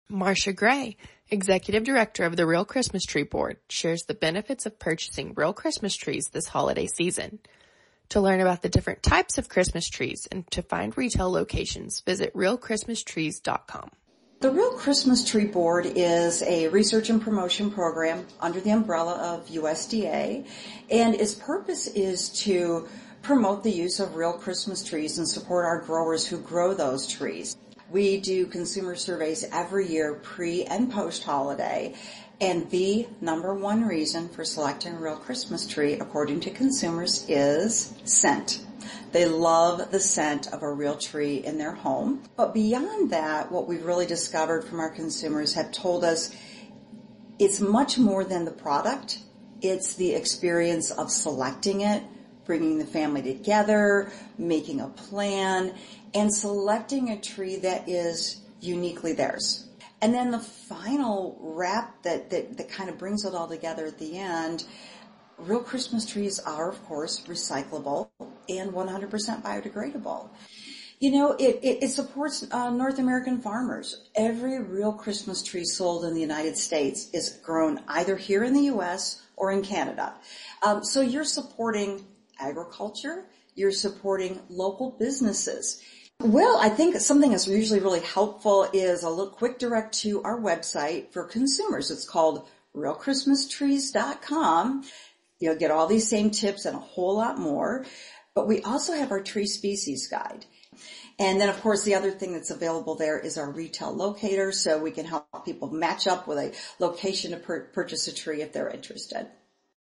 Marcia Gray, Executive Director of the Real Christmas Tree Board, shares the benefits of purchasing real Christmas trees this holiday season. To learn about the different types of Christmas trees and to find retail locations, visit realchristmastrees.com. The Real Christmas Tree Board is a research and promotion program under the umbrella of USDA, and its purpose is to promote the use of real Christmas trees and support our growers who grow those trees. We do consumer surveys every year, pre and post holiday, and the number one reason for selecting a real Christmas tree, according to consumers, is scent. They love the scent of a real tree in their home. But beyond that, what we've really discovered from our consumers have told us it's much more than the product. It's the experience of selecting it, bringing the family together, making a plan, and selecting a tree that is uniquely theirs. And then the final wrap that kind of brings it all together at the end, real Christmas trees are, of course, recyclable and 100% biodegradable. You know, it supports North American farmers. Every real Christmas tree sold in the United States is grown either here in the U.S. or in Canada. So you're supporting agriculture, you're supporting local businesses. Well, I think something that's usually really helpful is a little quick direct to our website for consumers. It's called realchristmastrees.com. You'll get all these same tips and a whole lot more. But we also have our tree species guide. And then, of course, the other thing that's available there is our retail locator, so we can help people match up with a location to purchase a tree if they're interested.